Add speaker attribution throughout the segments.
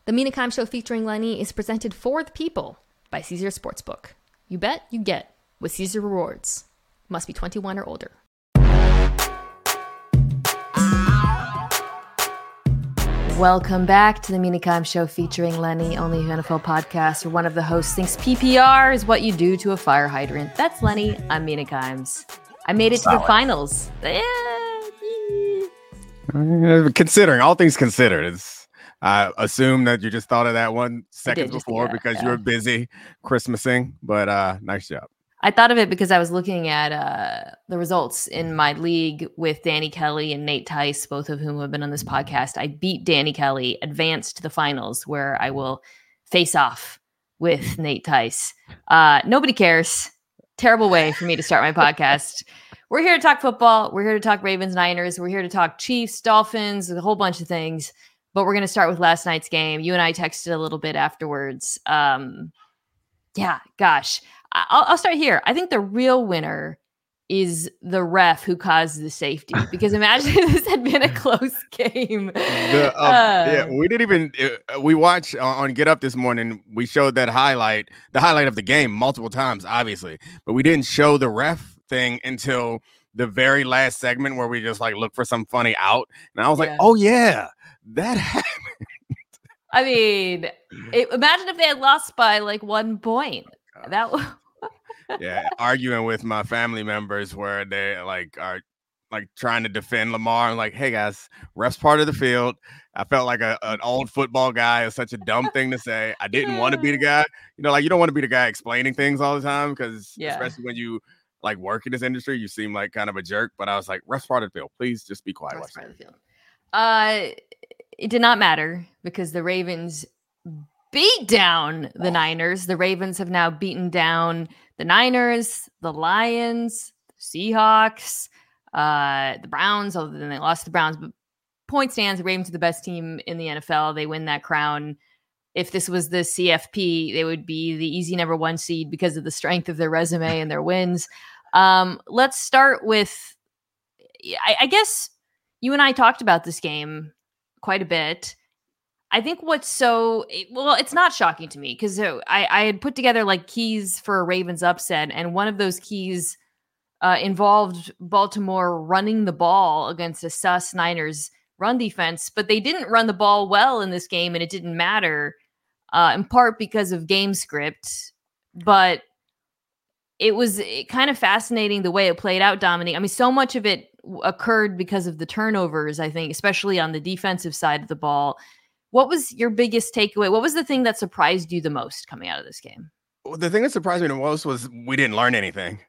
Speaker 1: The Mina Kimes Show featuring Lenny is presented for the people by Caesar Sportsbook. You bet, you get with Caesar Rewards. Must be 21 or older. Welcome back to the Mina Kimes Show featuring Lenny, only NFL podcast where one of the hosts thinks PPR is what you do to a fire hydrant. That's Lenny. I'm Mina Kimes. I made it to the finals.
Speaker 2: Considering all things considered, I assume that you just thought of that 1 second before because you were busy Christmasing, but nice job.
Speaker 1: I thought of it because I was looking at the results in my league with Danny Kelly and Nate Tice, both of whom have been on this podcast. I beat Danny Kelly, advanced to the finals where I will face off with Nate Tice. Nobody cares. Terrible way for me to start my podcast. We're here to talk football. We're here to talk Ravens, Niners. We're here to talk Chiefs, Dolphins, a whole bunch of things. But we're going to start with last night's game. You and I texted a little bit afterwards. I'll start here. I think the real winner is the ref who caused the safety. Because imagine this had been a close game.
Speaker 2: We didn't even. We watched on Get Up this morning. We showed the highlight of the game multiple times, obviously, but we didn't show the ref thing until the very last segment where we just look for some funny out. And I was like, oh yeah. That happened.
Speaker 1: I mean, imagine if they had lost by 1 point.
Speaker 2: Arguing with my family members where they are trying to defend Lamar. I'm like, hey guys, ref's part of the field. I felt like an old football guy. It's such a dumb thing to say. I didn't want to be the guy. You don't want to be the guy explaining things all the time because especially when you work in this industry, you seem like kind of a jerk. But I was like, ref's part of the field. Please just be quiet.
Speaker 1: Ref's part of the field. It did not matter because the Ravens beat down the Niners. The Ravens have now beaten down the Niners, the Lions, the Seahawks, the Browns, other than they lost the Browns. But point stands, the Ravens are the best team in the NFL. They win that crown. If this was the CFP, they would be the easy number 1 seed because of the strength of their resume and their wins. Let's start with, I guess you and I talked about this game quite a bit. I think it's not shocking to me because I had put together keys for a Ravens upset, and one of those keys involved Baltimore running the ball against a sus Niners run defense, but they didn't run the ball well in this game, and it didn't matter in part because of game script, but it was kind of fascinating the way it played out, Dominique. I mean, so much of it occurred because of the turnovers, I think, especially on the defensive side of the ball. What was your biggest takeaway? What was the thing that surprised you the most coming out of this game?
Speaker 2: Well, the thing that surprised me the most was we didn't learn anything.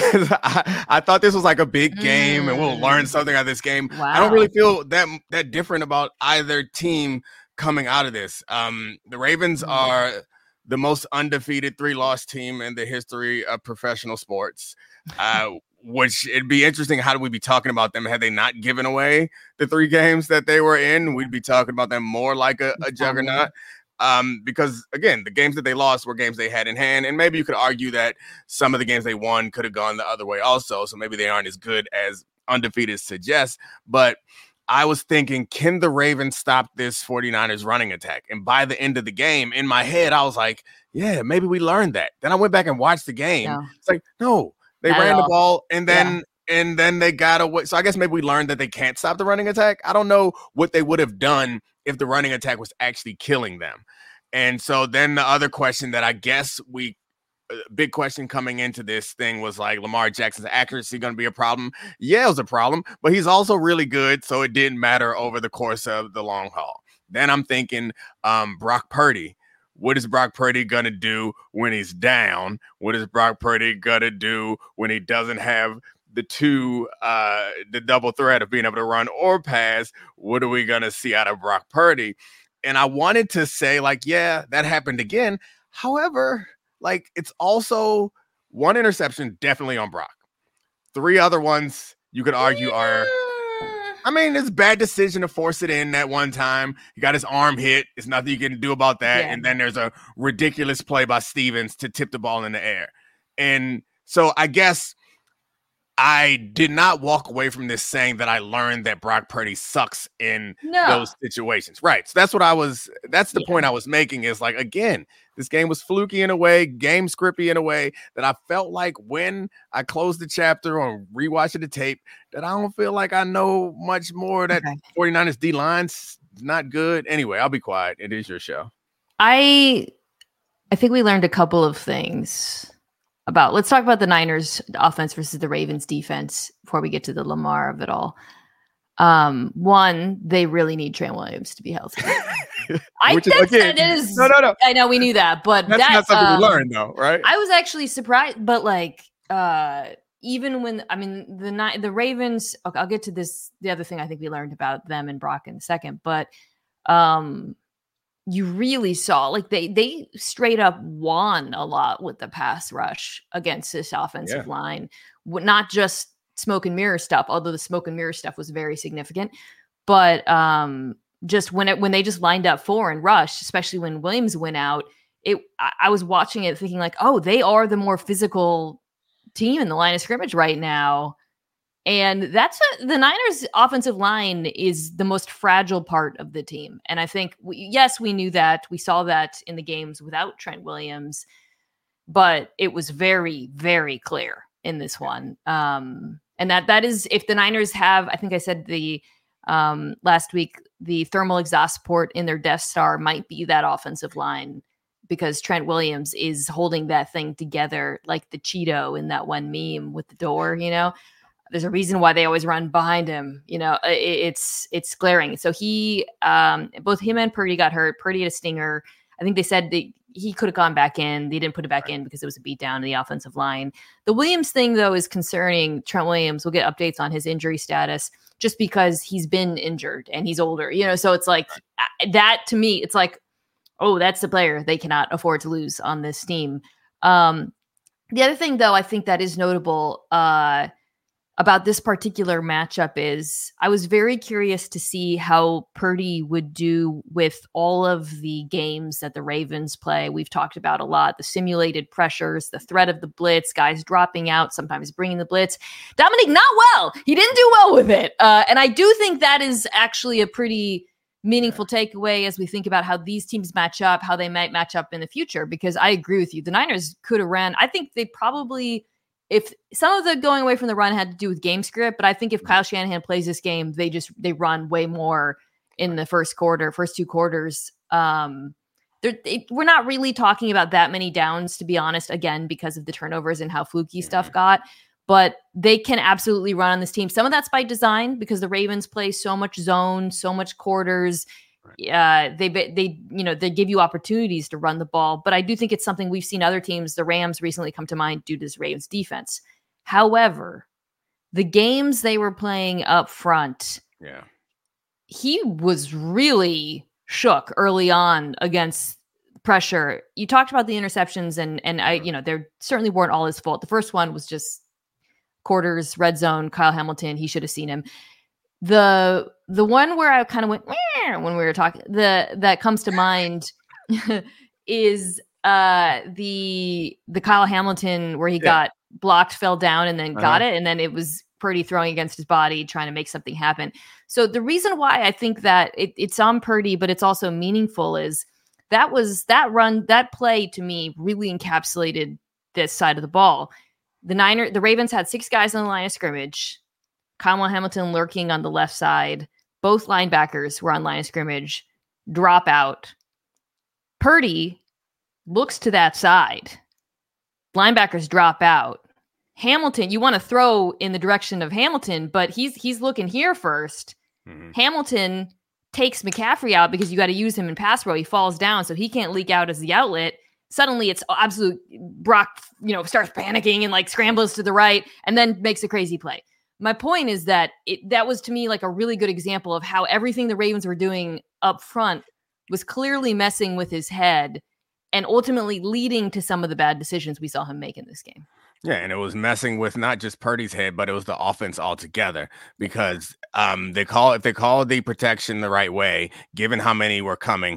Speaker 2: I thought this was a big game and we'll learn something out of this game. Wow. I don't really feel that different about either team coming out of this. The Ravens are the most undefeated 3-loss team in the history of professional sports. Which it'd be interesting. How do we be talking about them had they not given away the 3 games that they were in? We'd be talking about them more like a juggernaut. Because again, the games that they lost were games they had in hand. And maybe you could argue that some of the games they won could have gone the other way also. So maybe they aren't as good as undefeated suggests. But I was thinking, can the Ravens stop this 49ers running attack? And by the end of the game, in my head, I was like, yeah, maybe we learned that. Then I went back and watched the game. Yeah. It's like, no. They ran the ball and then they got away. So I guess maybe we learned that they can't stop the running attack. I don't know what they would have done if the running attack was actually killing them. And so then the other question that I guess big question coming into this thing was Lamar Jackson's accuracy going to be a problem? Yeah, it was a problem, but he's also really good. So it didn't matter over the course of the long haul. Then I'm thinking Brock Purdy. What is Brock Purdy going to do when he's down? What is Brock Purdy going to do when he doesn't have the double threat of being able to run or pass? What are we going to see out of Brock Purdy? And I wanted to say, yeah, that happened again. However, it's also 1 interception definitely on Brock. 3 other ones you could argue are... I mean, it's a bad decision to force it in that one time. He got his arm hit. There's nothing you can do about that. Yeah. And then there's a ridiculous play by Stevens to tip the ball in the air. And so I guess I did not walk away from this saying that I learned that Brock Purdy sucks in those situations. Right. So that's the point I was making is like, again, this game was fluky in a way, game scripty in a way that I felt like when I closed the chapter or rewatching the tape that I don't feel like I know much more that 49ers D-line's not good. Anyway, I'll be quiet. It is your show.
Speaker 1: I think we learned a couple of things let's talk about the Niners offense versus the Ravens defense before we get to the Lamar of it all. One, they really need Trent Williams to be healthy. No. I know we knew that, but
Speaker 2: that's not something we learned though, right?
Speaker 1: I was actually surprised, but even when the Ravens, okay, I'll get to this. The other thing I think we learned about them and Brock in a second, but you really saw like they straight up won a lot with the pass rush against this offensive line, not just smoke and mirror stuff, although the smoke and mirror stuff was very significant, but just when they just lined up four and rushed, especially when Williams went out, I was watching it thinking like, oh, they are the more physical team in the line of scrimmage right now. And the Niners offensive line is the most fragile part of the team. And I think, we knew that. We saw that in the games without Trent Williams, but it was very, very clear in this one. And that is, if the Niners have, I think I said last week, the thermal exhaust port in their Death Star might be that offensive line, because Trent Williams is holding that thing together like the Cheeto in that one meme with the door, There's a reason why they always run behind him. It's glaring. So both him and Purdy got hurt. Purdy had a stinger. I think they said that he could have gone back in. They didn't put it back in because it was a beat down in the offensive line. The Williams thing, though, is concerning. Trent Williams, we'll get updates on his injury status just because he's been injured and he's older. So it's like that to me, it's like, oh, that's the player they cannot afford to lose on this team. The other thing, though, I think that is notable about this particular matchup is I was very curious to see how Purdy would do with all of the games that the Ravens play. We've talked about a lot, the simulated pressures, the threat of the blitz, guys dropping out, sometimes bringing the blitz. Dominique, not well. He didn't do well with it. And I do think that is actually a pretty meaningful takeaway as we think about how these teams match up, how they might match up in the future, because I agree with you. The Niners could have ran. I think they probably, if some of the going away from the run had to do with game script, but I think if Kyle Shanahan plays this game, they run way more in the first two quarters. We're not really talking about that many downs, to be honest, again, because of the turnovers and how fluky stuff got, but they can absolutely run on this team. Some of that's by design because the Ravens play so much zone, so much quarters. They give you opportunities to run the ball, but I do think it's something we've seen other teams, the Rams recently come to mind due to this Ravens defense. However, the games they were playing up front, he was really shook early on against pressure. You talked about the interceptions and they certainly weren't all his fault. The first one was just quarters, red zone, Kyle Hamilton. He should have seen him. The one where I kind of went when we were talking, that comes to mind is the Kyle Hamilton where he got blocked, fell down, and then got it, and then it was Purdy throwing against his body, trying to make something happen. So the reason why I think that it's on Purdy, but it's also meaningful is that play to me really encapsulated this side of the ball. The Ravens had 6 guys on the line of scrimmage. Kyle Hamilton lurking on the left side. Both linebackers were on line of scrimmage. Drop out. Purdy looks to that side. Linebackers drop out. Hamilton, you want to throw in the direction of Hamilton, but he's looking here first. Mm-hmm. Hamilton takes McCaffrey out because you got to use him in pass pro. He falls down, so he can't leak out as the outlet. Suddenly it's absolute Brock, starts panicking and like scrambles to the right and then makes a crazy play. My point is that that was to me like a really good example of how everything the Ravens were doing up front was clearly messing with his head and ultimately leading to some of the bad decisions we saw him make in this game.
Speaker 2: Yeah, and it was messing with not just Purdy's head, but it was the offense altogether because if they call the protection the right way, given how many were coming,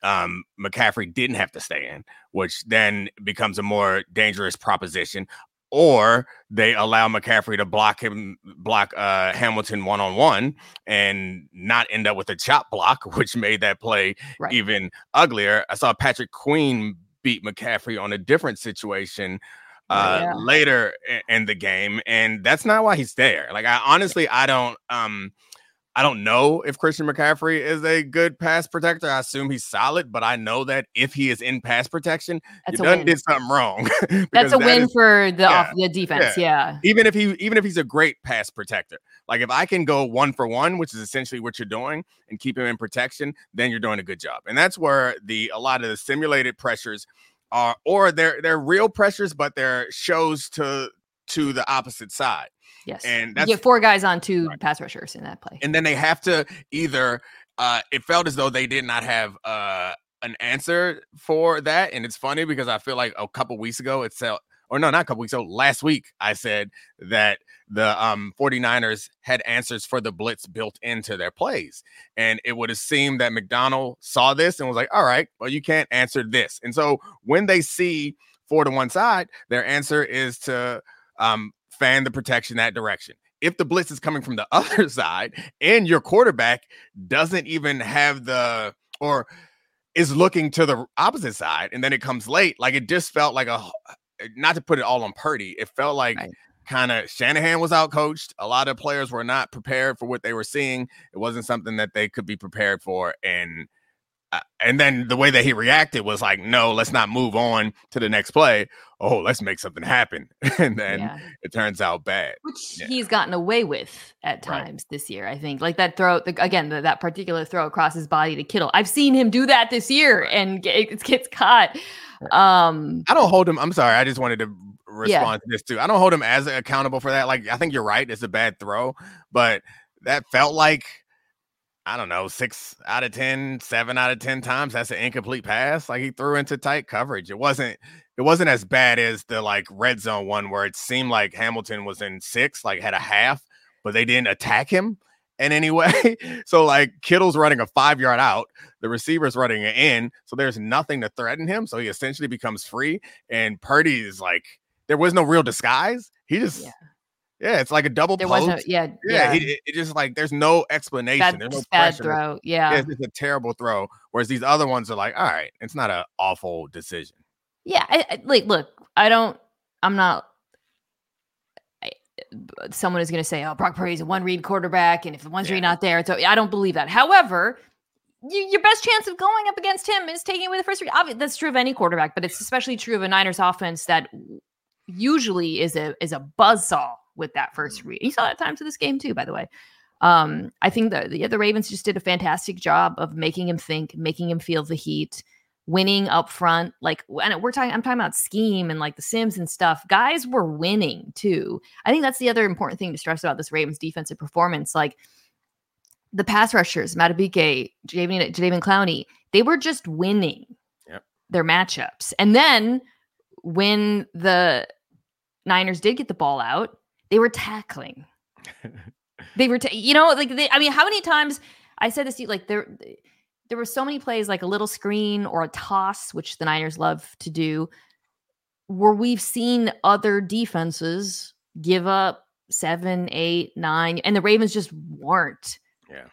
Speaker 2: McCaffrey didn't have to stay in, which then becomes a more dangerous proposition. or they allow McCaffrey to block Hamilton one-on-one and not end up with a chop block, which made that play even uglier. I saw Patrick Queen beat McCaffrey on a different situation later in the game, and that's not why he's there. Like, I don't know if Christian McCaffrey is a good pass protector. I assume he's solid, but I know that if he is in pass protection, you done did something wrong.
Speaker 1: That's a win for the defense. Yeah.
Speaker 2: Even if he's a great pass protector, like if I can go 1-for-1, which is essentially what you're doing, and keep him in protection, then you're doing a good job. And that's where a lot of the simulated pressures are, or they're real pressures, but they're shows to the opposite side.
Speaker 1: Yes.
Speaker 2: And
Speaker 1: you get 4 guys on 2 pass rushers in that play.
Speaker 2: And then they have to either it felt as though they did not have an answer for that. And it's funny because I feel like a couple weeks ago last week I said that the 49ers had answers for the blitz built into their plays. And it would have seemed that McDonald saw this and was like, all right, well, you can't answer this. And so when they see 4 to one side, their answer is to fan the protection that direction. If the blitz is coming from the other side and your quarterback doesn't even have or is looking to the opposite side, and then it comes late, like it just felt like not to put it all on Purdy, it felt like kind of Shanahan was outcoached. A lot of players were not prepared for what they were seeing. It wasn't something that they could be prepared for. And then the way that he reacted was like, no, let's not move on to the next play. Oh, let's make something happen. And then it turns out bad.
Speaker 1: Which he's gotten away with at times this year, I think. Like that throw, that particular throw across his body to Kittle. I've seen him do that this year and it gets caught.
Speaker 2: I don't hold him. I'm sorry. I just wanted to respond to this too. I don't hold him as accountable for that. Like, I think you're right. It's a bad throw, but that felt like, I don't know, 6 out of 10, 7 out of 10 times that's an incomplete pass. Like, he threw into tight coverage. It wasn't as bad as the like red zone one where it seemed like Hamilton was in 6, like had a half, but they didn't attack him in any way. So like Kittle's running a 5-yard out, the receiver's running it in, so there's nothing to threaten him. So he essentially becomes free. And Purdy is like, there was no real disguise. He just it's like a double post. It just like there's no explanation. There's no
Speaker 1: bad throw.
Speaker 2: It's just a terrible throw. Whereas these other ones are like, all right, it's not an awful decision.
Speaker 1: Yeah, someone is going to say, oh, Brock Purdy's a one-read quarterback, and if the one's read not there, so I don't believe that. However, your best chance of going up against him is taking away the first read. Obviously, that's true of any quarterback, but it's especially true of a Niners offense that usually is a buzzsaw with that first read. You saw that at times of this game too, by the way. I think the Ravens just did a fantastic job of making him think, making him feel the heat, winning up front. Like, and I'm talking about scheme and like the Sims and stuff. Guys were winning too. I think that's the other important thing to stress about this Ravens defensive performance. Like the pass rushers, Madubuike, Jadeveon Clowney, they were just winning their matchups. And then when the Niners did get the ball out, they were tackling. They were, how many times I said this to you, like there were so many plays, like a little screen or a toss, which the Niners love to do, where we've seen other defenses give up 7, 8, 9, and the Ravens just weren't.
Speaker 2: Yeah.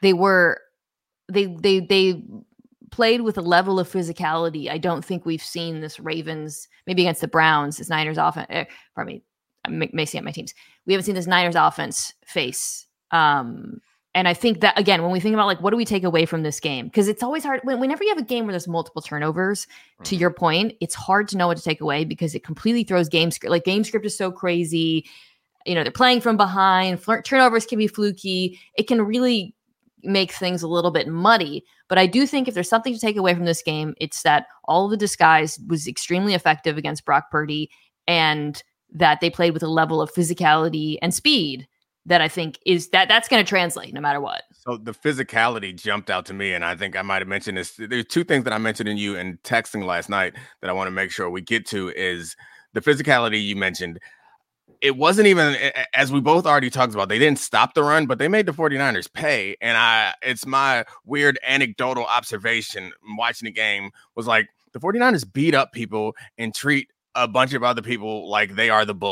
Speaker 1: They played with a level of physicality I don't think we've seen this Ravens, maybe against the Browns, this Niners offense. I may see at my teams. We haven't seen this Niners offense face. And I think that, again, when we think about like, what do we take away from this game? Because it's always hard whenever you have a game where there's multiple turnovers, to your point, it's hard to know what to take away because it completely throws game script. Like game script is so crazy. They're playing from behind. Turnovers can be fluky. It can really make things a little bit muddy. But I do think if there's something to take away from this game, it's that all of the disguise was extremely effective against Brock Purdy, and that they played with a level of physicality and speed that I think is that's going to translate no matter what.
Speaker 2: So the physicality jumped out to me, and I think I might have mentioned this. There's 2 things that I mentioned in you and texting last night that I want to make sure we get to is the physicality you mentioned. It wasn't even, as we both already talked about, they didn't stop the run, but they made the 49ers pay. And it's my weird anecdotal observation watching the game was like the 49ers beat up people and treat a bunch of other people like they are the bully.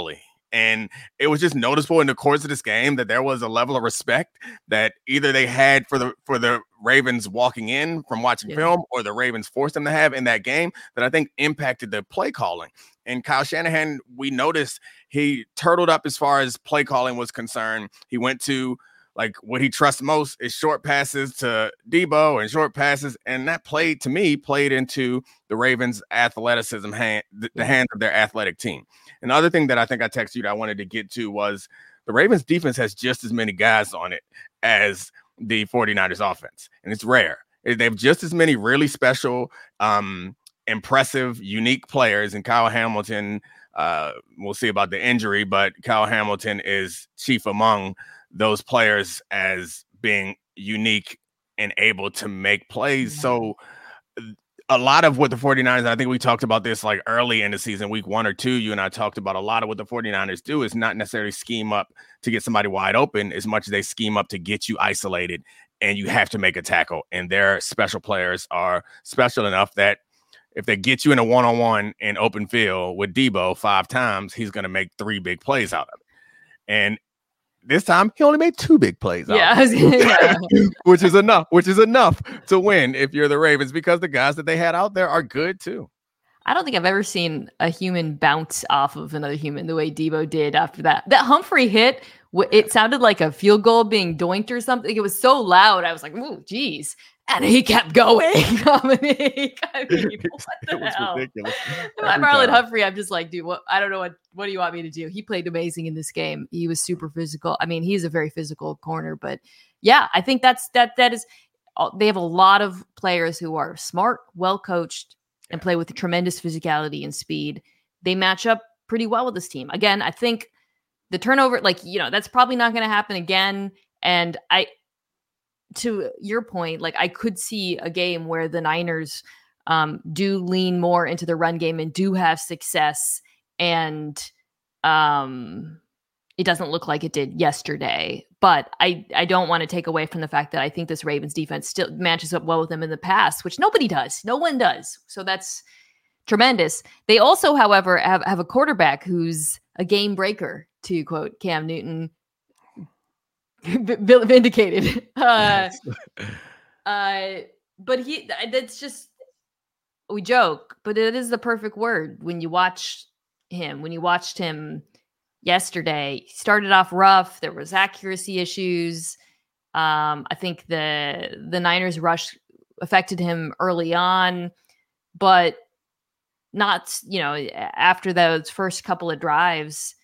Speaker 2: And it was just noticeable in the course of this game that there was a level of respect that either they had for the Ravens walking in from watching film, or the Ravens forced them to have in that game, that I think impacted the play calling. And Kyle Shanahan, we noticed he turtled up as far as play calling was concerned. He went to, like, what he trusts most is short passes to Debo and short passes. And that played into the Ravens' athleticism, the hands of their athletic team. And the other thing that I think I texted you that I wanted to get to was the Ravens defense has just as many guys on it as the 49ers offense. And it's rare. They have just as many really special, impressive, unique players. And Kyle Hamilton, we'll see about the injury, but Kyle Hamilton is chief among those players as being unique and able to make plays. So a lot of what the 49ers, I think we talked about this like early in the season, week 1 or 2, you and I talked about a lot of what the 49ers do is not necessarily scheme up to get somebody wide open as much as they scheme up to get you isolated and you have to make a tackle. And their special players are special enough that if they get you in a one-on-one in open field with Debo 5 times, he's going to make 3 big plays out of it. And this time, he only made 2 big plays. Which is enough to win if you're the Ravens, because the guys that they had out there are good too.
Speaker 1: I don't think I've ever seen a human bounce off of another human the way Debo did after that. That Humphrey hit, it sounded like a field goal being doinked or something. It was so loud. I was like, "Ooh, geez." And he kept going. Dominique. I mean, what the hell? Ridiculous. If I'm Marlon Humphrey, I'm just like, dude, I don't know what do you want me to do? He played amazing in this game. He was super physical. I mean, he's a very physical corner, but yeah, I think that is, they have a lot of players who are smart, well coached, and play with tremendous physicality and speed. They match up pretty well with this team. Again, I think the turnover, that's probably not going to happen again. And to your point, I could see a game where the Niners do lean more into the run game and do have success. And it doesn't look like it did yesterday. But I don't want to take away from the fact that I think this Ravens defense still matches up well with them in the past, which nobody does. No one does. So that's tremendous. They also, however, have a quarterback who's a game breaker, to quote Cam Newton. Vindicated. But that's just, we joke, but it is the perfect word when you watched him yesterday. He started off rough. There was accuracy issues. I think the Niners rush affected him early on, but not, after those first couple of drives,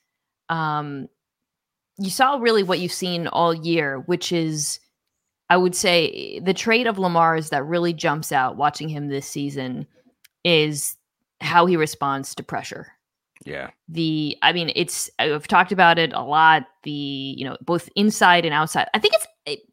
Speaker 1: you saw really what you've seen all year, which is, I would say, the trait of Lamar's that really jumps out watching him this season is how he responds to pressure.
Speaker 2: Yeah.
Speaker 1: I've talked about it a lot, both inside and outside. I think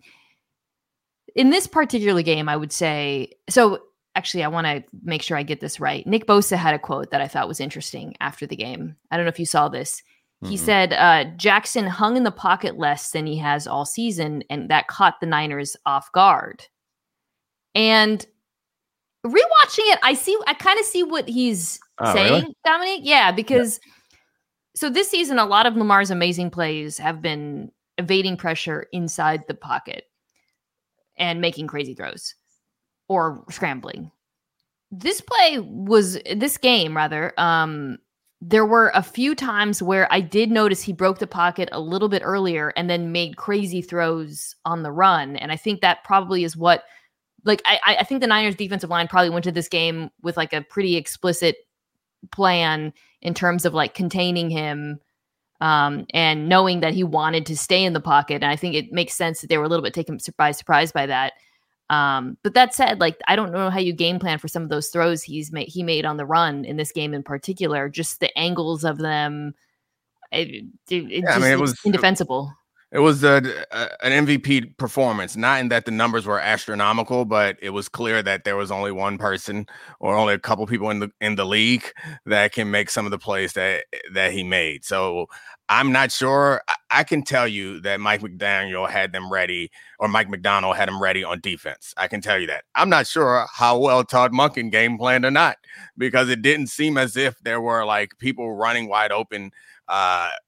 Speaker 1: in this particular game, I would say, so actually, I want to make sure I get this right. Nick Bosa had a quote that I thought was interesting after the game. I don't know if you saw this. He said, Jackson hung in the pocket less than he has all season, and that caught the Niners off guard. And rewatching it, I kind of see what he's saying, really? Dominique. Yeah, because so this season, a lot of Lamar's amazing plays have been evading pressure inside the pocket and making crazy throws or scrambling. This game, there were a few times where I did notice he broke the pocket a little bit earlier and then made crazy throws on the run. And I think that probably is what, I think the Niners defensive line probably went to this game with a pretty explicit plan in terms of containing him and knowing that he wanted to stay in the pocket. And I think it makes sense that they were a little bit taken by surprise by that. But that said, I don't know how you game plan for some of those throws he made on the run in this game in particular. Just the angles of them, it was indefensible.
Speaker 2: It was an MVP performance, not in that the numbers were astronomical, but it was clear that there was only one person or only a couple people in the league that can make some of the plays that he made. So I'm not sure. I can tell you that Mike McDaniel had them ready, or Mike McDonald had them ready on defense. I can tell you that. I'm not sure how well Todd Monken game planned or not, because it didn't seem as if there were people running wide open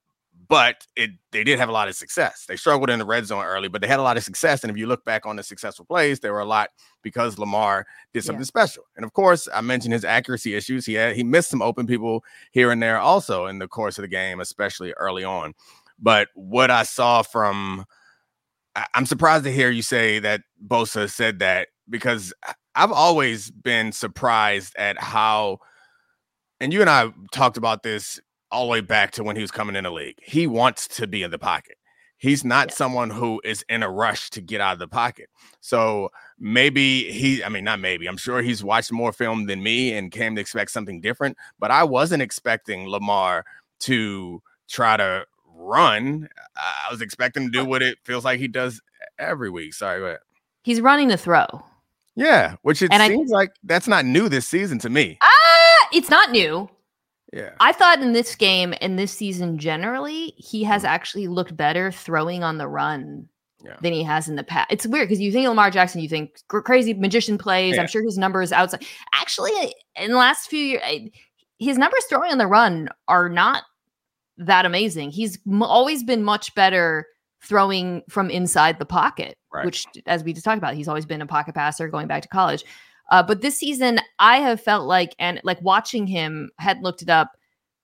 Speaker 2: but they did have a lot of success. They struggled in the red zone early, but they had a lot of success. And if you look back on the successful plays, there were a lot because Lamar did something special. And of course, I mentioned his accuracy issues. He missed some open people here and there also in the course of the game, especially early on. But what I saw from, I'm surprised to hear you say that Bosa said that, because I've always been surprised at how, and you and I talked about this all the way back to when he was coming in the league. He wants to be in the pocket. He's not someone who is in a rush to get out of the pocket. So maybe I'm sure he's watched more film than me and came to expect something different, but I wasn't expecting Lamar to try to run. I was expecting him to do what it feels like he does every week. Sorry, go ahead.
Speaker 1: He's running to throw.
Speaker 2: Yeah, which seems like that's not new this season to me.
Speaker 1: It's not new.
Speaker 2: Yeah.
Speaker 1: I thought in this game and this season generally, he has actually looked better throwing on the run than he has in the past. It's weird because you think of Lamar Jackson, you think crazy magician plays. I'm sure his numbers outside. Actually, in the last few years, his numbers throwing on the run are not that amazing. He's always been much better throwing from inside the pocket, which, as we just talked about, he's always been a pocket passer going back to college. But this season, I have felt like, and like watching him, had looked it up,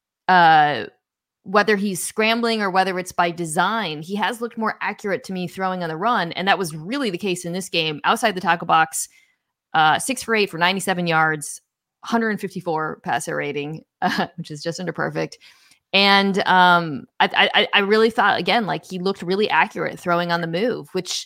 Speaker 1: whether he's scrambling or whether it's by design, he has looked more accurate to me throwing on the run. And that was really the case in this game. Outside the tackle box, 6 for 8 for 97 yards, 154 passer rating, which is just under perfect. And I really thought, again, like he looked really accurate throwing on the move, which,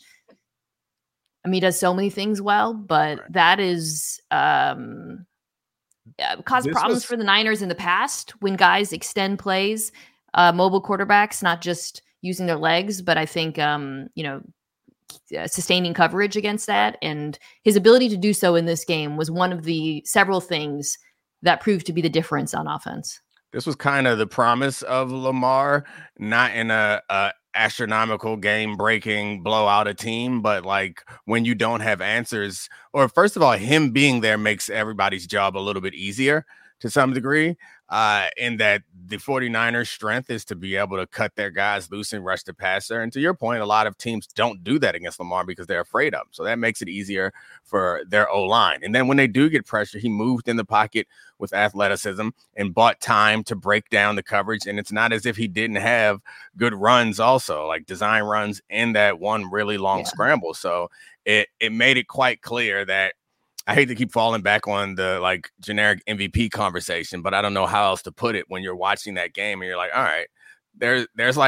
Speaker 1: I mean, he does so many things well, but that is caused problems for the Niners in the past when guys extend plays, mobile quarterbacks, not just using their legs, but I think, sustaining coverage against that. And his ability to do so in this game was one of the several things that proved to be the difference on offense.
Speaker 2: This was kind of the promise of Lamar, not in a astronomical game-breaking blowout a team, but like when you don't have answers, or first of all, him being there makes everybody's job a little bit easier to some degree, in that the 49ers' strength is to be able to cut their guys loose and rush the passer. And to your point, a lot of teams don't do that against Lamar because they're afraid of him. So that makes it easier for their O-line. And then when they do get pressure, he moved in the pocket with athleticism and bought time to break down the coverage. And it's not as if he didn't have good runs also, like design runs in that one really long scramble. So it made it quite clear that, I hate to keep falling back on the like generic MVP conversation, but I don't know how else to put it when you're watching that game and you're like, all right, there's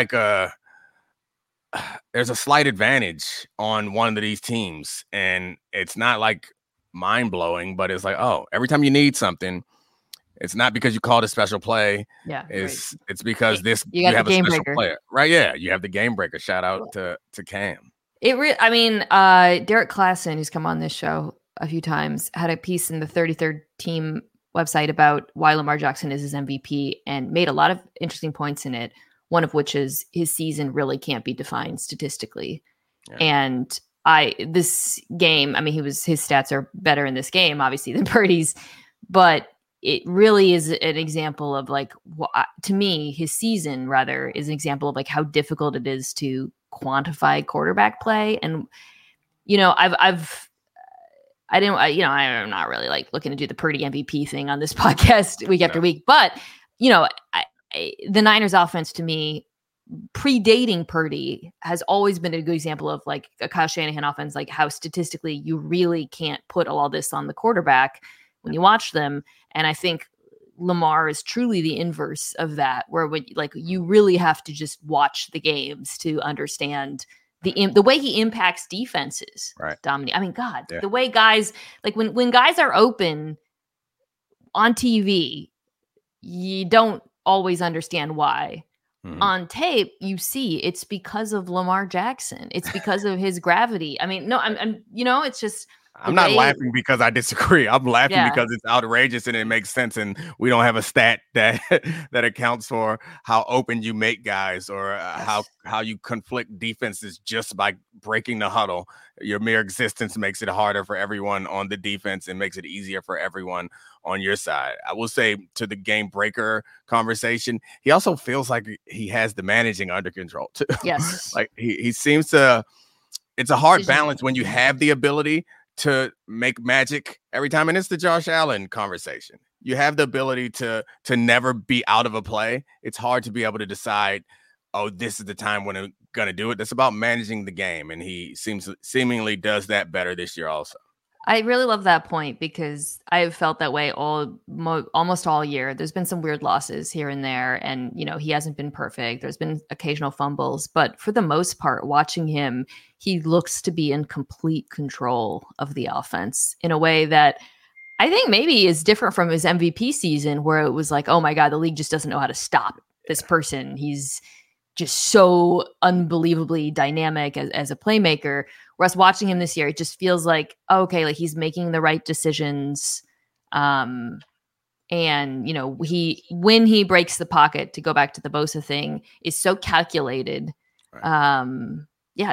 Speaker 2: a slight advantage on one of these teams. And it's not like mind blowing, but it's like, oh, every time you need something, it's not because you called a special play.
Speaker 1: Yeah.
Speaker 2: It's because
Speaker 1: you have a game
Speaker 2: special
Speaker 1: breaker
Speaker 2: player, right? Yeah. You have the game breaker. Shout out to Cam.
Speaker 1: Derek Klassen, who's come on this show a few times, had a piece in the 33rd Team website about why Lamar Jackson is his MVP and made a lot of interesting points in it. One of which is his season really can't be defined statistically. Yeah. And this game, I mean, his stats are better in this game, obviously, than Purdy's, but it really is an example of like, to me, his season rather is an example of like how difficult it is to quantify quarterback play. And, I'm not really like looking to do the Purdy MVP thing on this podcast week after week, but the Niners offense to me, predating Purdy, has always been a good example of like a Kyle Shanahan offense, like how statistically you really can't put all this on the quarterback when you watch them. And I think Lamar is truly the inverse of that, where you really have to just watch the games to understand the way he impacts defenses,
Speaker 2: right?
Speaker 1: Dominique. I mean, God, the way guys, like when guys are open on TV, you don't always understand why. Mm-hmm. On tape, you see it's because of Lamar Jackson. It's because of his gravity. I mean, no, it's just.
Speaker 2: I'm not laughing because I disagree. I'm laughing because it's outrageous and it makes sense. And we don't have a stat that accounts for how open you make guys or how you conflict defenses just by breaking the huddle. Your mere existence makes it harder for everyone on the defense and makes it easier for everyone on your side. I will say, to the game breaker conversation, he also feels like he has the managing under control too.
Speaker 1: Yes.
Speaker 2: Like he seems to. It's a hard balance when you have the ability to make magic every time. And it's the Josh Allen conversation. You have the ability to never be out of a play. It's hard to be able to decide, oh, this is the time when I'm going to do it. That's about managing the game. And he seemingly does that better this year also.
Speaker 1: I really love that point because I've felt that way almost all year. There's been some weird losses here and there, and he hasn't been perfect. There's been occasional fumbles, but for the most part, watching him, he looks to be in complete control of the offense in a way that I think maybe is different from his MVP season, where it was like, oh my God, the league just doesn't know how to stop this person. He's just so unbelievably dynamic as a playmaker. Whereas watching him this year, it just feels like, okay, like he's making the right decisions. And when he breaks the pocket, to go back to the Bosa thing, is so calculated. Right.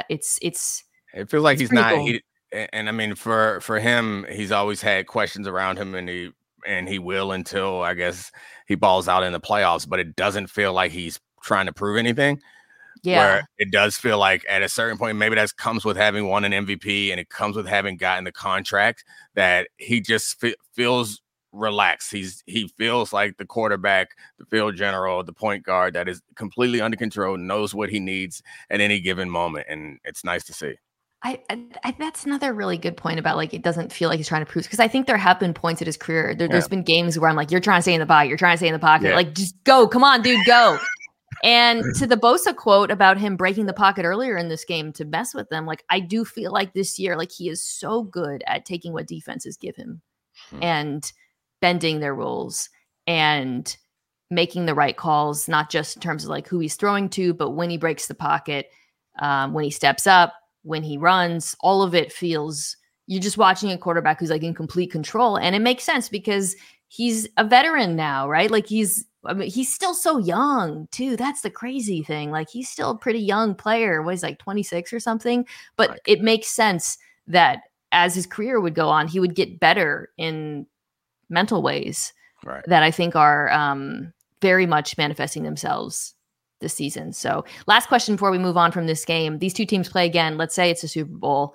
Speaker 2: It feels like he's not. Cool. And I mean, for him, he's always had questions around him, and he will until I guess he balls out in the playoffs. But it doesn't feel like he's trying to prove anything. Yeah. Where it does feel like at a certain point, maybe that comes with having won an MVP, and it comes with having gotten the contract, that he just feels relaxed. He feels like the quarterback, the field general, the point guard that is completely under control, knows what he needs at any given moment. And it's nice to see.
Speaker 1: I that's another really good point about, like, it doesn't feel like he's trying to prove, because I think there have been points in his career. There's been games where I'm like, you're trying to stay in the pocket. You're trying to stay in the pocket. Yeah. Like, just go. Come on, dude, go. And to the Bosa quote about him breaking the pocket earlier in this game to mess with them, like, I do feel like this year, like, he is so good at taking what defenses give him and bending their rules and making the right calls, not just in terms of like who he's throwing to, but when he breaks the pocket, when he steps up, when he runs, all of it feels, you're just watching a quarterback who's like in complete control. And it makes sense because he's a veteran now, right? Like he's still so young too. That's the crazy thing. Like, he's still a pretty young player. What, he's like 26 or something, but right. It makes sense that as his career would go on, he would get better in mental ways that I think are very much manifesting themselves this season. So last question before we move on from this game. These two teams play again. Let's say it's a Super Bowl.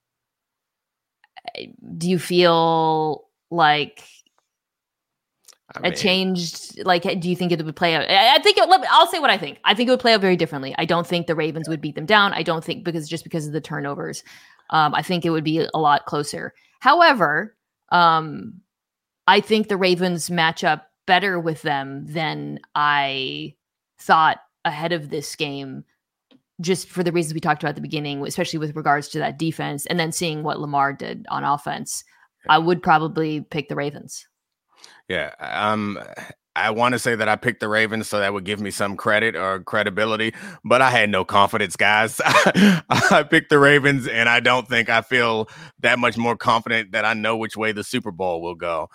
Speaker 1: Do you feel like it changed? Like, do you think it would play out? I'll say what I think. I think it would play out very differently. I don't think the Ravens would beat them down. I don't think because of the turnovers. I think it would be a lot closer. However, I think the Ravens match up better with them than I thought ahead of this game, just for the reasons we talked about at the beginning, especially with regards to that defense, and then seeing what Lamar did on offense. I would probably pick the Ravens.
Speaker 2: Yeah. I want to say that I picked the Ravens, so that would give me some credit or credibility, but I had no confidence, guys. I picked the Ravens, and I don't think I feel that much more confident that I know which way the Super Bowl will go.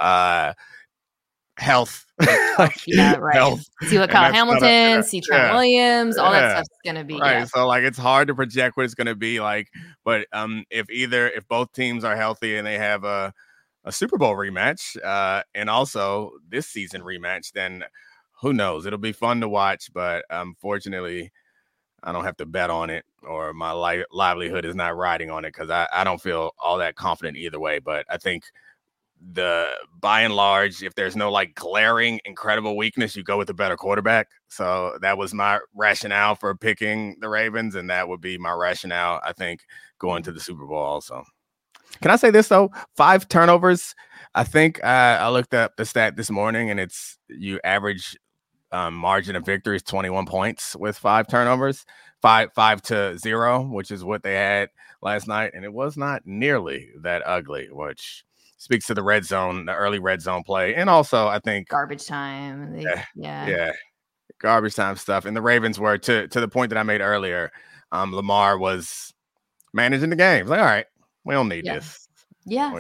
Speaker 2: Health.
Speaker 1: Yeah, right. Health. See what Kyle Hamilton, see Trent Williams, all that stuff's going to be.
Speaker 2: Right. Yeah. So, like, it's hard to project what it's going to be like, but if both teams are healthy and they have a Super Bowl rematch, and also this season rematch, then who knows? It'll be fun to watch, but unfortunately, I don't have to bet on it, or my livelihood is not riding on it, because I don't feel all that confident either way. But I think by and large, if there's no like glaring, incredible weakness, you go with the better quarterback. So that was my rationale for picking the Ravens, and that would be my rationale, I think, going to the Super Bowl also. Can I say this, though? 5 turnovers. I think I looked up the stat this morning, and it's you average margin of victory is 21 points with 5 turnovers, 5-0, which is what they had last night. And it was not nearly that ugly, which speaks to the early red zone play. And also, I think
Speaker 1: garbage time.
Speaker 2: Yeah. Garbage time stuff. And the Ravens were, to the point that I made earlier, Lamar was managing the game. Like, all right, we don't need this.
Speaker 1: Yeah.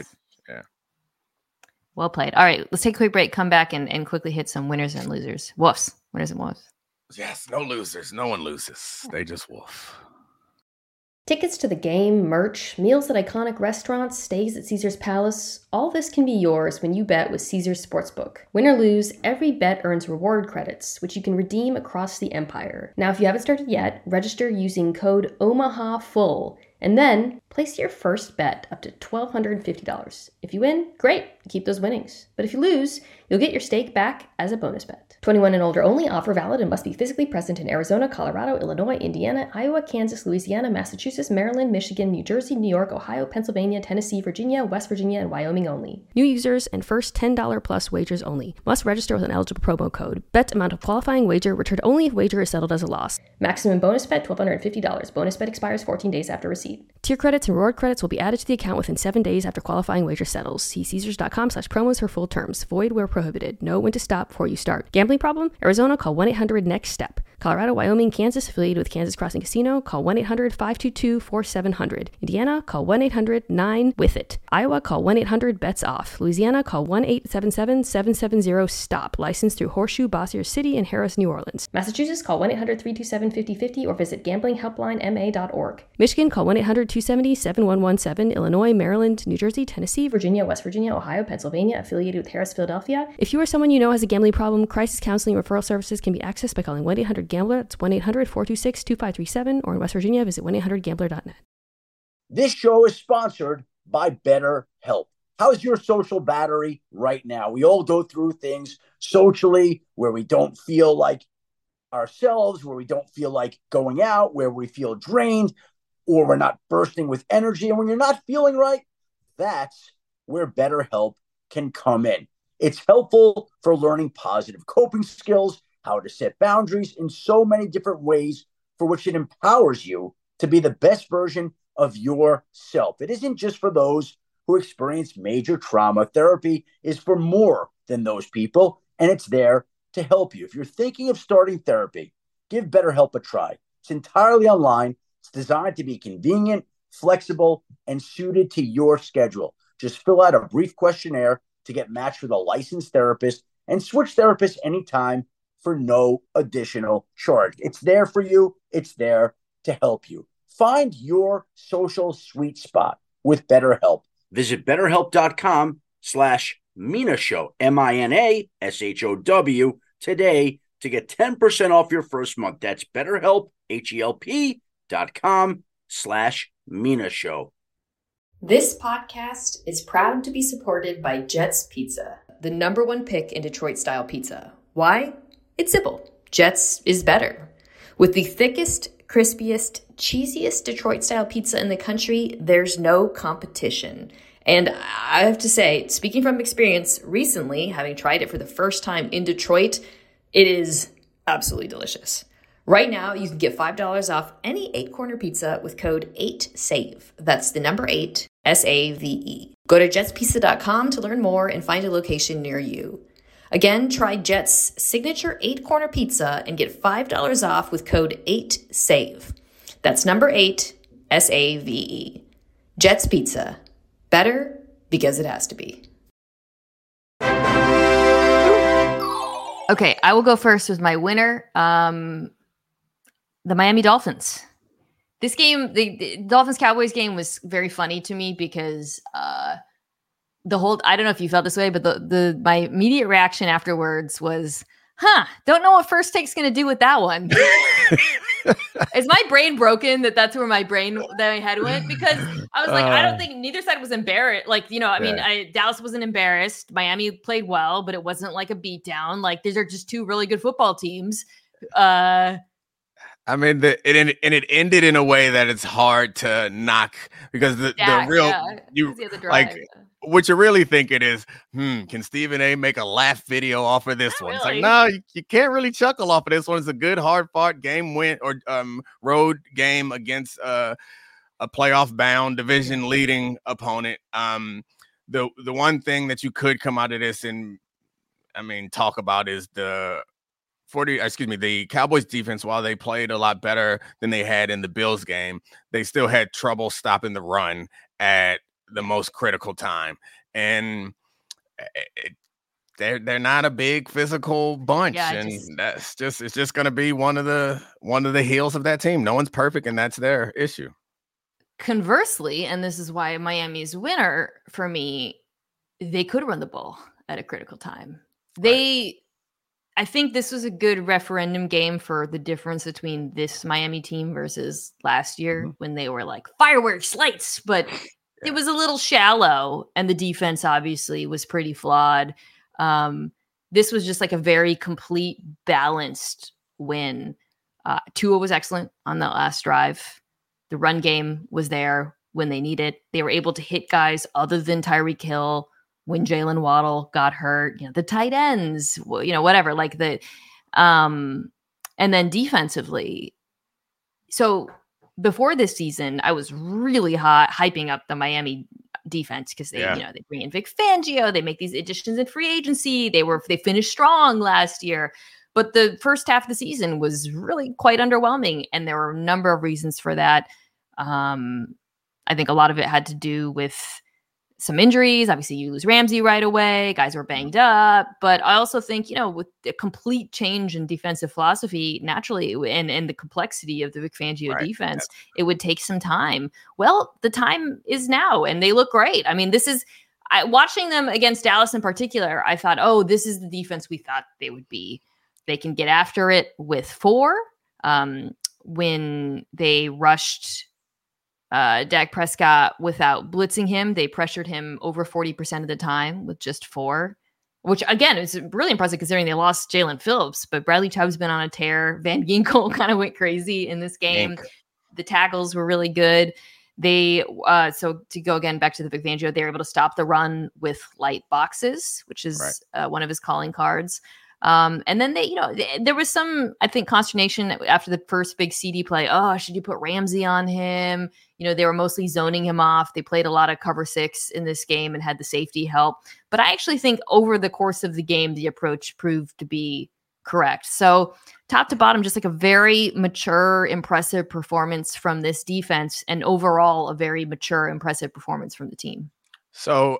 Speaker 1: Well played. All right, let's take a quick break, come back and quickly hit some winners and losers. Woofs. Winners and woofs.
Speaker 2: Yes, no losers. No one loses. They just woof.
Speaker 3: Tickets to the game, merch, meals at iconic restaurants, stays at Caesar's Palace, all this can be yours when you bet with Caesar's Sportsbook. Win or lose, every bet earns reward credits, which you can redeem across the empire. Now, if you haven't started yet, register using code OMAHAFULL, and then place your first bet up to $1,250. If you win, great, keep those winnings. But if you lose, you'll get your stake back as a bonus bet. 21 and older only, offer valid and must be physically present in Arizona, Colorado, Illinois, Indiana, Iowa, Kansas, Louisiana, Massachusetts, Maryland, Michigan, New Jersey, New York, Ohio, Pennsylvania, Tennessee, Virginia, West Virginia, and Wyoming only. New users and first $10 plus wagers only. Must register with an eligible promo code. Bet amount of qualifying wager returned only if wager is settled as a loss. Maximum bonus bet $1,250. Bonus bet expires 14 days after receipt. Tier credits and reward credits will be added to the account within 7 days after qualifying wager settles. See Caesars.com/promos for full terms. Void where prohibited. Know when to stop before you start. Gambling problem? Arizona, call 1-800-NEXT-STEP. Colorado, Wyoming, Kansas, affiliated with Kansas Crossing Casino, call 1-800-522-4700. Indiana, call 1-800-9-WITH-IT. Iowa, call 1-800-BETS-OFF. Louisiana, call 1-877-770-STOP. Licensed through Horseshoe, Bossier City, and Harris, New Orleans. Massachusetts, call 1-800-327-5050 or visit gamblinghelplinema.org. Michigan, call 1-800-270-7117. Illinois, Maryland, New Jersey, Tennessee, Virginia, West Virginia, Ohio, Pennsylvania, affiliated with Harris, Philadelphia. If you or someone you know has a gambling problem, crisis counseling referral services can be accessed by calling 1-800-GAMBLER. That's 1-800-426-2537. Or in West Virginia, visit 1-800-GAMBLER.net.
Speaker 4: This show is sponsored by BetterHelp. How's your social battery right now? We all go through things socially where we don't feel like ourselves, where we don't feel like going out, where we feel drained, or we're not bursting with energy. And when you're not feeling right, that's where BetterHelp can come in. It's helpful for learning positive coping skills, how to set boundaries in so many different ways, for which it empowers you to be the best version of yourself. It isn't just for those who experience major trauma. Therapy is for more than those people, and it's there to help you. If you're thinking of starting therapy, give BetterHelp a try. It's entirely online. It's designed to be convenient, flexible, and suited to your schedule. Just fill out a brief questionnaire to get matched with a licensed therapist and switch therapists anytime for no additional charge. It's there for you. It's there to help you. Find your social sweet spot with BetterHelp. Visit BetterHelp.com/MinaShow, MINASHOW today to get 10% off your first month. That's BetterHelp, HELP.com/MinaShow.
Speaker 3: This podcast is proud to be supported by Jets Pizza, the #1 pick in Detroit-style pizza. Why? It's simple. Jets is better. With the thickest, crispiest, cheesiest Detroit-style pizza in the country, there's no competition. And I have to say, speaking from experience recently, having tried it for the first time in Detroit, it is absolutely delicious. Right now, you can get $5 off any 8-corner pizza with code 8SAVE. That's the number 8, SAVE. Go to jetspizza.com to learn more and find a location near you. Again, try Jet's signature 8-corner pizza and get $5 off with code 8SAVE. That's number 8, SAVE. Jet's Pizza. Better because it has to be.
Speaker 1: Okay, I will go first with my winner. The Miami Dolphins. This game, the Dolphins-Cowboys game was very funny to me because I don't know if you felt this way, but my immediate reaction afterwards was, don't know what First Take's going to do with that one. Is my brain broken that's where my head went? Because I was like, I don't think neither side was embarrassed. Like, Dallas wasn't embarrassed. Miami played well, but it wasn't like a beatdown. Like, these are just two really good football teams.
Speaker 2: I mean, it ended in a way that it's hard to knock because what you're really thinking is, can Stephen A make a laugh video off of this one? Really. It's like, no, you can't really chuckle off of this one. It's a good, hard-fought game win or road game against a playoff-bound, division-leading opponent. The one thing that you could come out of this and, talk about is the Cowboys defense. While they played a lot better than they had in the Bills game, they still had trouble stopping the run at the most critical time, and they're not a big physical bunch, it's just going to be one of the heels of that team. No one's perfect, and that's their issue.
Speaker 1: conversely, and this is why Miami's winner for me, they could run the ball at a critical time. I think this was a good referendum game for the difference between this Miami team versus last year when they were like fireworks, lights, but it was a little shallow, and the defense obviously was pretty flawed. This was just like a very complete, balanced win. Tua was excellent on that last drive. The run game was there when they needed. They were able to hit guys other than Tyreek Hill when Jalen Waddle got hurt, the tight ends, whatever, like and then defensively. So before this season, I was really hyping up the Miami defense because they bring in Vic Fangio, they make these additions in free agency. They finished strong last year, but the first half of the season was really quite underwhelming. And there were a number of reasons for that. I think a lot of it had to do with some injuries. Obviously, you lose Ramsey right away. Guys were banged up. But I also think, with a complete change in defensive philosophy, naturally, and the complexity of the Vic Fangio defense, it would take some time. Well, the time is now, and they look great. I mean, watching them against Dallas in particular, I thought, oh, this is the defense we thought they would be. They can get after it with 4. When they rushed Dak Prescott without blitzing him, they pressured him over 40% of the time with just 4, which again is really impressive considering they lost Jalen Phillips. But Bradley Chubb's been on a tear. Van Ginkel kind of went crazy in this game. The tackles were really good. They so to go again back to the Vic Fangio, they were able to stop the run with light boxes, which is one of his calling cards. And then there was some, I think, consternation after the first big CD play. Oh, should you put Ramsey on him? They were mostly zoning him off. They played a lot of cover 6 in this game and had the safety help. But I actually think over the course of the game, the approach proved to be correct. So top to bottom, just like a very mature, impressive performance from this defense, and overall a very mature, impressive performance from the team.
Speaker 2: So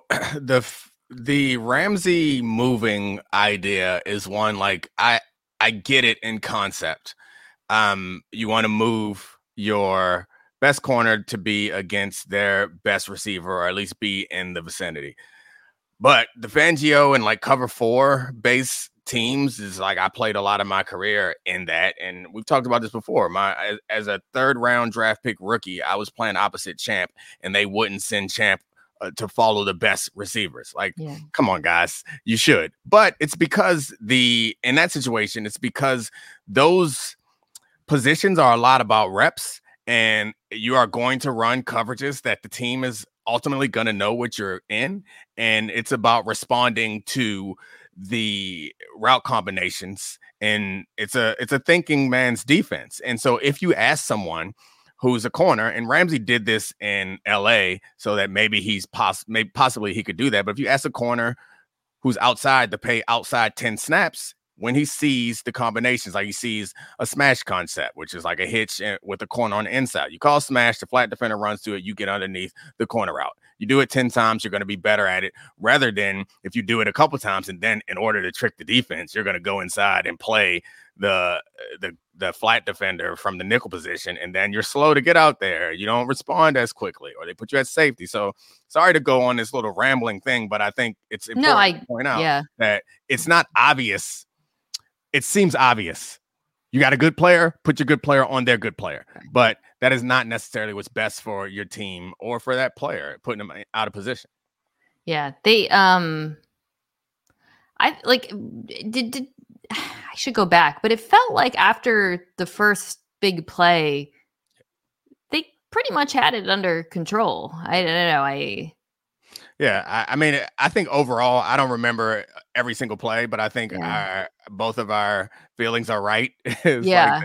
Speaker 2: the Ramsey moving idea is one, like, I get it in concept. You want to move your best corner to be against their best receiver, or at least be in the vicinity. But the Fangio and like cover 4 base teams is like, I played a lot of my career in that. And we've talked about this before. As a 3rd round draft pick rookie, I was playing opposite Champ, and they wouldn't send Champ to follow the best receivers. Like, come on, guys, you should. But it's because in that situation, it's because those positions are a lot about reps, and you are going to run coverages that the team is ultimately going to know what you're in. And it's about responding to the route combinations. And it's a thinking man's defense. And so if you ask someone who's a corner, and Ramsey did this in LA, so that maybe possibly he could do that. But if you ask a corner who's outside to pay outside 10 snaps, when he sees the combinations, like he sees a smash concept, which is like a hitch with the corner on the inside. You call smash, the flat defender runs to it, you get underneath the corner route. You do it 10 times, you're going to be better at it, rather than if you do it a couple times and then in order to trick the defense, you're going to go inside and play the flat defender from the nickel position, and then you're slow to get out there. You don't respond as quickly, or they put you at safety. So sorry to go on this little rambling thing, but I think it's important to point out that it's not obvious. It seems obvious. You got a good player, put your good player on their good player. But that is not necessarily what's best for your team or for that player, putting them out of position.
Speaker 1: Yeah. They, I should go back, but it felt like after the first big play, they pretty much had it under control. I don't know.
Speaker 2: I mean, I think overall, I don't remember every single play, but I think both of our feelings are right.
Speaker 1: Well,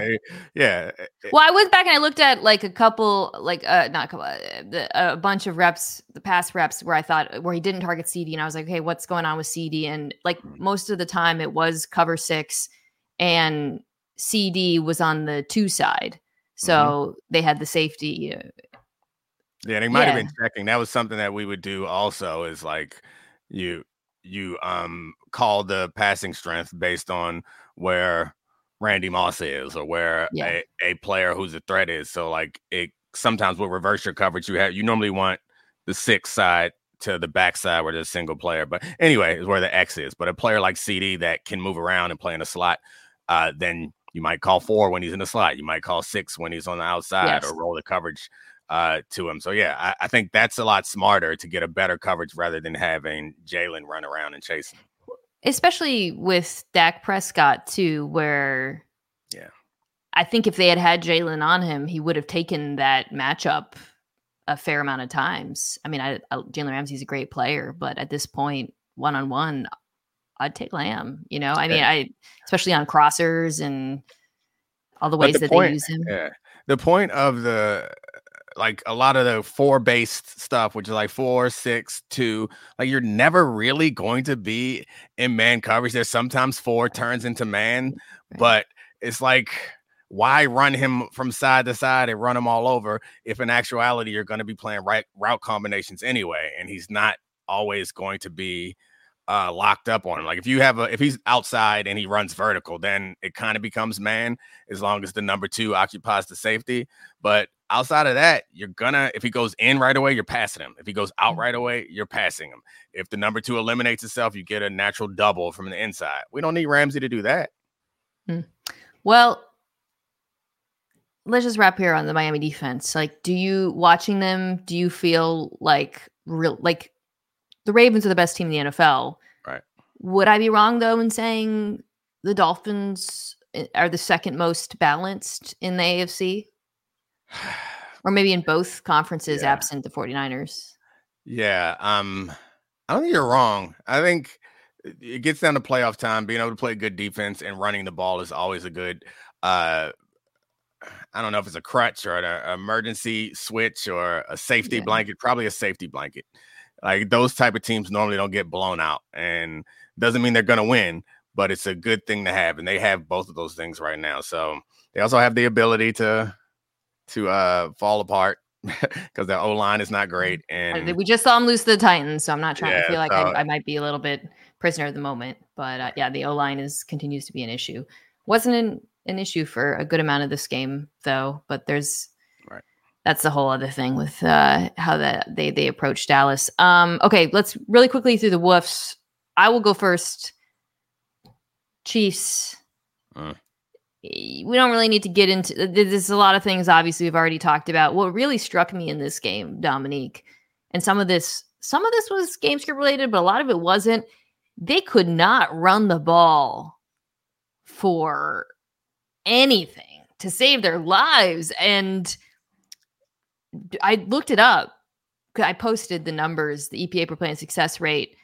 Speaker 1: I went back and I looked at like a couple, a bunch of reps, the pass reps where I thought where he didn't target CD, and I was like, hey, what's going on with CD? And like most of the time, it was cover 6, and CD was on the 2 side, so they had the safety.
Speaker 2: Yeah, they might have been checking. That was something that we would do also, is like you call the passing strength based on where Randy Moss is, or where a player who's a threat is. So like it sometimes will reverse your coverage. You normally want the 6 side to the backside where there's a single player. But anyway, is where the X is. But a player like CD that can move around and play in a slot, then you might call 4 when he's in the slot. You might call 6 when he's on the outside, or roll the coverage to him. So, yeah, I think that's a lot smarter to get a better coverage rather than having Jalen run around and chase him.
Speaker 1: Especially with Dak Prescott, too, where I think if they had Jalen on him, he would have taken that matchup a fair amount of times. I mean, Jalen Ramsey's a great player, but at this point, one-on-one, I'd take Lamb. You know, I mean, especially on crossers and all the ways they use him.
Speaker 2: Yeah. The point of a lot of the 4-based stuff, which is like 4, 6, 2, like you're never really going to be in man coverage. There's sometimes 4 turns into man, but it's like, why run him from side to side and run him all over if in actuality you're going to be playing route combinations anyway, and he's not always going to be locked up on him. Like if he's outside and he runs vertical, then it kind of becomes man as long as the number 2 occupies the safety. But outside of that, if he goes in right away, you're passing him. If he goes out right away, you're passing him. If the number 2 eliminates itself, you get a natural double from the inside. We don't need Ramsey to do that.
Speaker 1: Well, let's just wrap here on the Miami defense. Like, watching them, do you feel like the Ravens are the best team in the NFL?
Speaker 2: Right.
Speaker 1: Would I be wrong, though, in saying the Dolphins are the second most balanced in the AFC? Or maybe in both conferences, absent the 49ers?
Speaker 2: Yeah. I don't think you're wrong. I think it gets down to playoff time. Being able to play good defense and running the ball is always a good I don't know if it's a crutch or an emergency switch or a safety blanket, probably a safety blanket. Like those type of teams normally don't get blown out, and doesn't mean they're going to win, but it's a good thing to have. And they have both of those things right now. So they also have the ability to fall apart because their O-line is not great. And
Speaker 1: we just saw them lose to the Titans. So I'm not trying to feel like I might be a little bit prisoner at the moment, but the O-line continues to be an issue. Wasn't an issue for a good amount of this game though, but that's the whole other thing with how they approach Dallas. Okay, let's really quickly through the woofs. I will go first. Chiefs. We don't really need to get into there's a lot of things obviously we've already talked about. What really struck me in this game, Dominique, and some of this was game script related, but a lot of it wasn't. They could not run the ball for anything to save their lives. And I looked it up. I posted the numbers. The EPA per play and success rate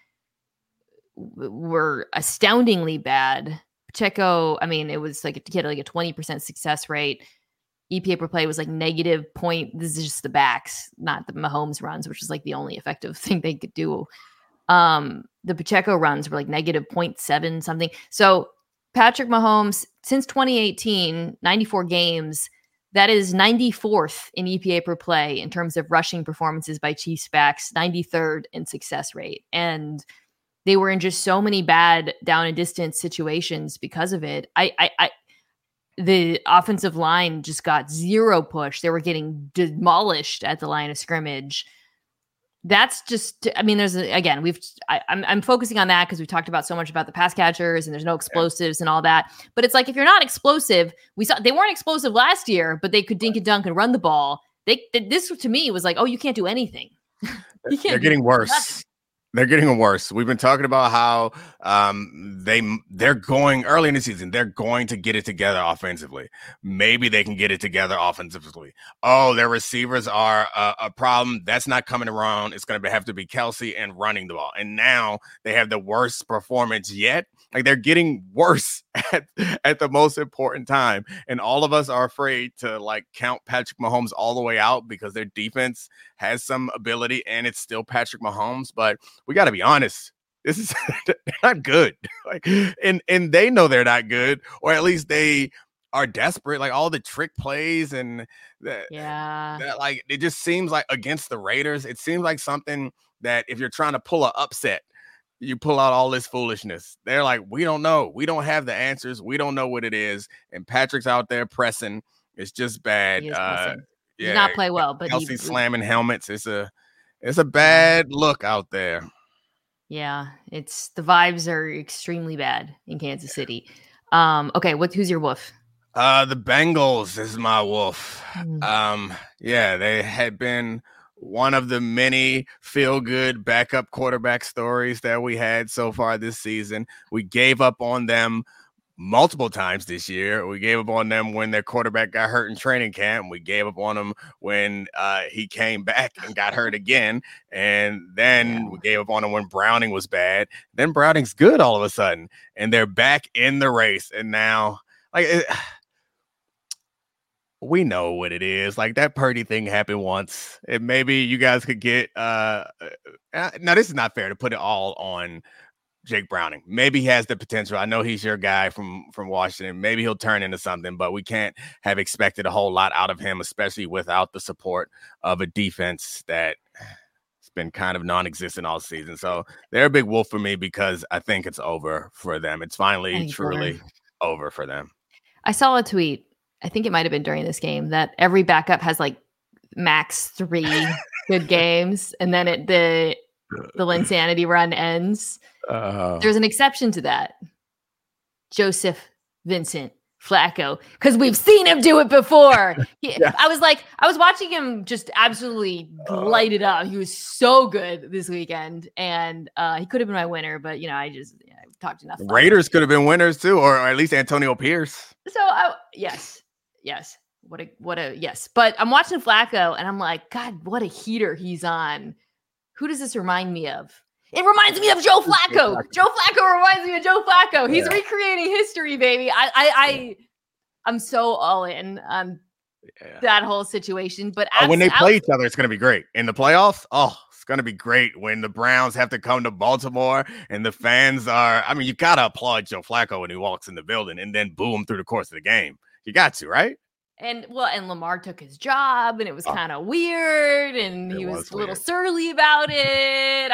Speaker 1: were astoundingly bad. Pacheco, I mean, it was like he had like a 20% success rate. EPA per play was like negative point. This is just the backs, not the Mahomes runs, which is like the only effective thing they could do. The Pacheco runs were like negative 0.7 something. So Patrick Mahomes, since 2018, 94 games, that is 94th in EPA per play in terms of rushing performances by Chiefs backs, 93rd in success rate. And they were in just so many bad down and distance situations because of it. The offensive line just got zero push. They were getting demolished at the line of scrimmage. That's just, I mean, I'm focusing on that because we've talked about so much about the pass catchers and there's no explosives and all that. But it's like, if you're not explosive, they weren't explosive last year, but they could dink and dunk and run the ball. This to me was like, oh, you can't do anything.
Speaker 2: They're getting worse. Nothing. They're getting worse. We've been talking about how they're going early in the season. They're going to get it together offensively. Maybe they can get it together offensively. Oh, their receivers are a problem. That's not coming around. It's going to have to be Kelsey and running the ball. And now they have the worst performance yet. Like they're getting worse at the most important time. And all of us are afraid to like count Patrick Mahomes all the way out because their defense has some ability and it's still Patrick Mahomes. But we got to be honest. This is they're not good. Like, and they know they're not good, or at least they are desperate. Like all the trick plays and that like it just seems like against the Raiders, it seems like something that if you're trying to pull an upset, you pull out all this foolishness. They're like, we don't know. We don't have the answers. We don't know what it is. And Patrick's out there pressing. It's just bad.
Speaker 1: did not play well, but
Speaker 2: Kelce slamming helmets. It's a bad look out there.
Speaker 1: Yeah, the vibes are extremely bad in Kansas City. Okay, who's your wolf?
Speaker 2: The Bengals is my wolf. They had been one of the many feel-good backup quarterback stories that we had so far this season. We gave up on them multiple times this year. We gave up on them when their quarterback got hurt in training camp. We gave up on him when he came back and got hurt again. And then we gave up on him when Browning was bad. Then Browning's good all of a sudden. And they're back in the race. And now, we know what it is. Like, that Purdy thing happened once. And maybe you guys could get now, this is not fair to put it all on Jake Browning. Maybe he has the potential. I know he's your guy from Washington. Maybe he'll turn into something, but we can't have expected a whole lot out of him, especially without the support of a defense that has been kind of non-existent all season. So they're a big wolf for me because I think it's over for them. It's finally truly over for them. I
Speaker 1: saw a tweet, I think it might have been during this game, that every backup has like max 3 good games, and then the Linsanity run ends. There's an exception to that. Joseph Vincent Flacco, because we've seen him do it before. I was watching him just absolutely light it up. He was so good this weekend, and he could have been my winner, but I talked enough.
Speaker 2: Raiders could have been winners too, or at least Antonio Pierce.
Speaker 1: So yes. What a yes. But I'm watching Flacco and I'm like, God, what a heater he's on. Who does this remind me of? It reminds me of Joe Flacco. Joe Flacco reminds me of Joe Flacco. He's recreating history, baby. I'm so all in on that whole situation. But
Speaker 2: when they play each other, it's going to be great. In the playoffs, it's going to be great when the Browns have to come to Baltimore and the fans are, you got to applaud Joe Flacco when he walks in the building and then boo him through the course of the game. You got to, right?
Speaker 1: And Lamar took his job, and it was kind of weird, and he was a little surly about it.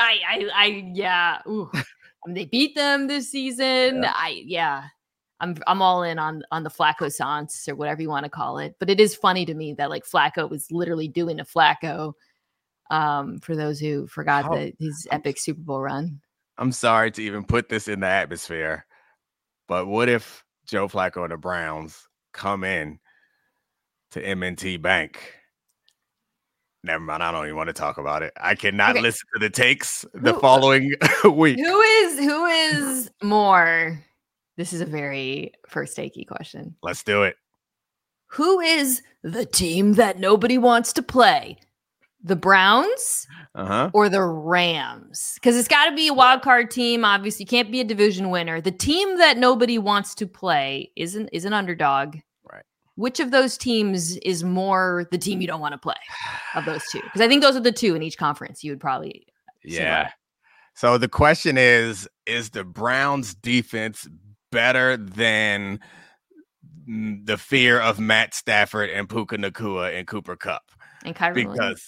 Speaker 1: They beat them this season. I'm all in on the Flacco Sans or whatever you want to call it. But it is funny to me that like Flacco was literally doing a Flacco. For those who forgot his epic Super Bowl run.
Speaker 2: I'm sorry to even put this in the atmosphere, but what if Joe Flacco and the Browns come in to M&T Bank? Never mind. I don't even want to talk about it. I cannot listen to the takes the following week.
Speaker 1: Who is more? This is a very first takey question.
Speaker 2: Let's do it.
Speaker 1: Who is the team that nobody wants to play? The Browns or the Rams? Because it's got to be a wild card team. Obviously, can't be a division winner. The team that nobody wants to play is an underdog.
Speaker 2: Right.
Speaker 1: Which of those teams is more the team you don't want to play of those two? Because I think those are the two in each conference you would probably.
Speaker 2: Yeah. So the question is the Browns defense better than the fear of Matt Stafford and Puka Nacua and Cooper Kupp?
Speaker 1: And Kyrie
Speaker 2: Because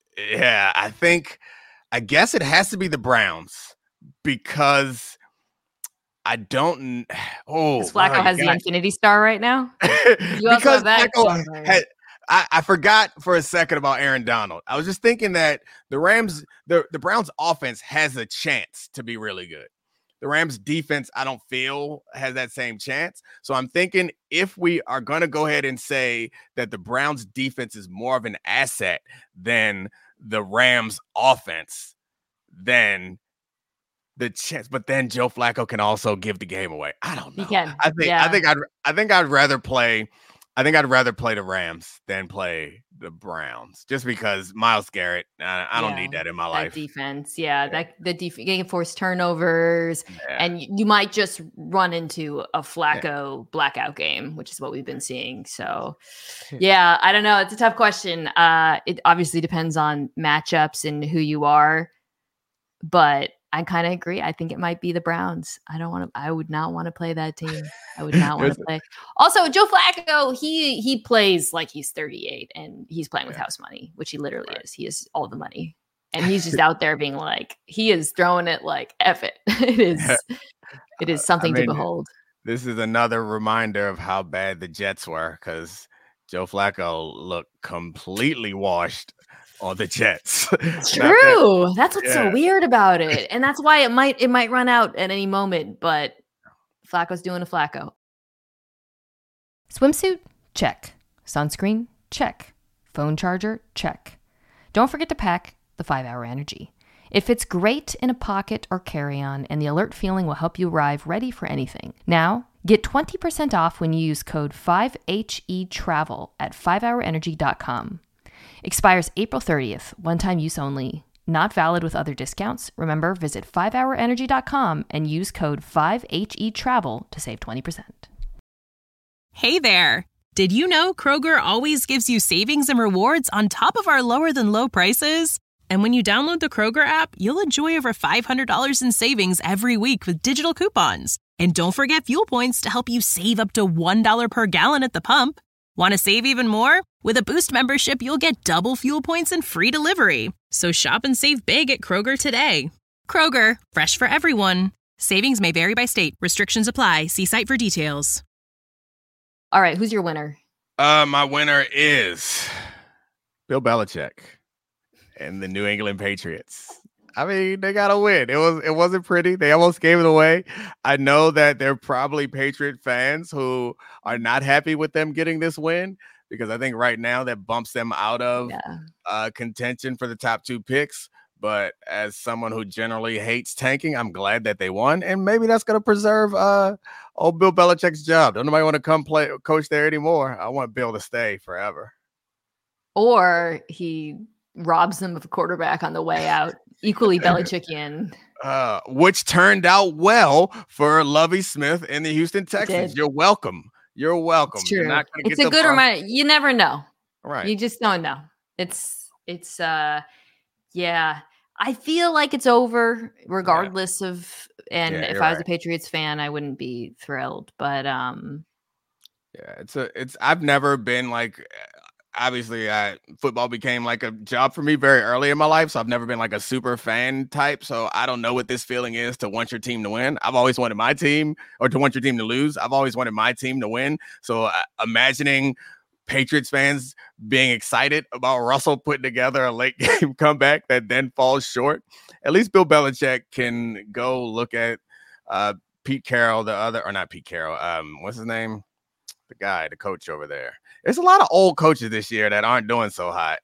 Speaker 2: I guess it has to be the Browns because I don't.
Speaker 1: Because Flacco has the Infinity Star right now.
Speaker 2: Because Flacco I forgot for a second about Aaron Donald. I was just thinking that the Browns offense has a chance to be really good. The Rams defense, I don't feel has that same chance. So I'm thinking if we are going to go ahead and say that the Browns defense is more of an asset than the Rams offense, then the chance, but then Joe Flacco can also give the game away. I don't know.
Speaker 1: He can.
Speaker 2: I think I'd rather play the Rams than play the Browns, just because Myles Garrett. I don't need that in my life.
Speaker 1: Defense, the defense, you can force turnovers, and you might just run into a Flacco blackout game, which is what we've been seeing. So, I don't know. It's a tough question. It obviously depends on matchups and who you are, but I kind of agree. I think it might be the Browns. I would not want to play that team. I would not want to play. Also, Joe Flacco, he plays like he's 38 and he's playing with house money, which he literally is. He has all the money. And he's just out there being like, he is throwing it like, F it. It is something to behold.
Speaker 2: This is another reminder of how bad the Jets were, because Joe Flacco looked completely washed on the Jets.
Speaker 1: True. That's what's so weird about it. And that's why it might run out at any moment, but Flacco's doing a Flacco. Swimsuit? Check. Sunscreen? Check. Phone charger? Check. Don't forget to pack the 5-Hour Energy. It fits great in a pocket or carry-on, and the alert feeling will help you arrive ready for anything. Now, get 20% off when you use code 5HETRAVEL at 5hourenergy.com. Expires April 30th, one-time use only. Not valid with other discounts. Remember, visit 5hourenergy.com and use code 5HETRAVEL to save 20%.
Speaker 5: Hey there! Did you know Kroger always gives you savings and rewards on top of our lower-than-low prices? And when you download the Kroger app, you'll enjoy over $500 in savings every week with digital coupons. And don't forget fuel points to help you save up to $1 per gallon at the pump. Want to save even more? With a Boost membership, you'll get double fuel points and free delivery. So shop and save big at Kroger today. Kroger, fresh for everyone. Savings may vary by state. Restrictions apply. See site for details.
Speaker 1: All right, who's your winner?
Speaker 2: My winner is Bill Belichick and the New England Patriots. I mean, they got to win. It wasn't pretty. They almost gave it away. I know that there are probably Patriot fans who are not happy with them getting this win, because I think right now that bumps them out of contention for the top 2 picks. But as someone who generally hates tanking, I'm glad that they won. And maybe that's going to preserve old Bill Belichick's job. Don't nobody want to come coach there anymore. I want Bill to stay forever.
Speaker 1: Or he robs them of a quarterback on the way out. Equally Belichickian.
Speaker 2: Which turned out well for Lovie Smith and the Houston Texans. You're welcome. You're welcome.
Speaker 1: It's true. It's a good reminder. You never know.
Speaker 2: Right.
Speaker 1: You just don't know. It's yeah. I feel like it's over regardless of, and if I was a Patriots fan, I wouldn't be thrilled, but
Speaker 2: I've never been like, obviously football became like a job for me very early in my life. So I've never been like a super fan type. So I don't know what this feeling is to want your team to win. I've always wanted my team, or to want your team to lose. I've always wanted my team to win. So imagining Patriots fans being excited about Russell putting together a late game comeback that then falls short. At least Bill Belichick can go look at Pete Carroll, not Pete Carroll. What's his name? The coach over there. There's a lot of old coaches this year that aren't doing so hot.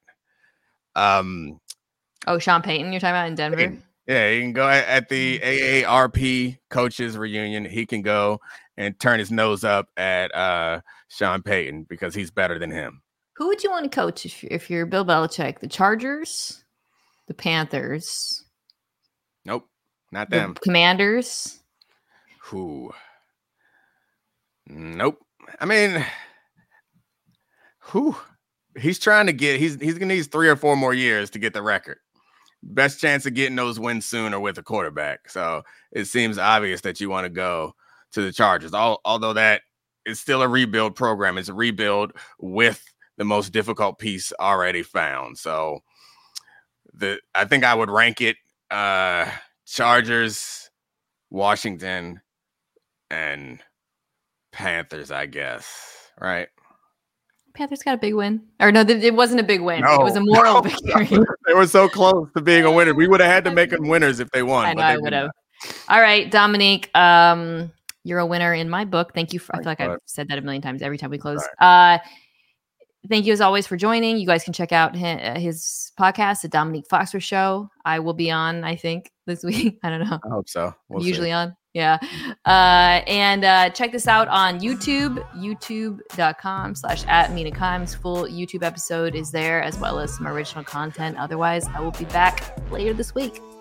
Speaker 1: Sean Payton, you're talking about in Denver?
Speaker 2: Yeah, he can go at the AARP coaches reunion. He can go and turn his nose up at Sean Payton because he's better than him.
Speaker 1: Who would you want to coach if you're Bill Belichick? The Chargers? The Panthers?
Speaker 2: Nope, not them.
Speaker 1: The Commanders?
Speaker 2: Who? Nope. I mean, who? He's trying to get. He's gonna need 3 or 4 more years to get the record. Best chance of getting those wins soon or with a quarterback. So it seems obvious that you want to go to the Chargers. Although that is still a rebuild program. It's a rebuild with the most difficult piece already found. So I think I would rank it Chargers, Washington, and Panthers, I guess. Right?
Speaker 1: Panthers got a big win. Or no, it wasn't a big win. No, it was a moral victory.
Speaker 2: They were so close to being a winner. We would have had to make them winners if they won.
Speaker 1: I know, I would have. All right, Dominique, you're a winner in my book. Thank you. I feel like I've said that a million times every time we close. Thank you as always for joining. You guys can check out his podcast, The Dominique Foxworth Show. I will be on, I think, this week. I don't know.
Speaker 2: I hope so.
Speaker 1: We'll usually see. On. Yeah. And check this out on YouTube, youtube.com/@Mina Kimes. Full YouTube episode is there, as well as some original content. Otherwise, I will be back later this week.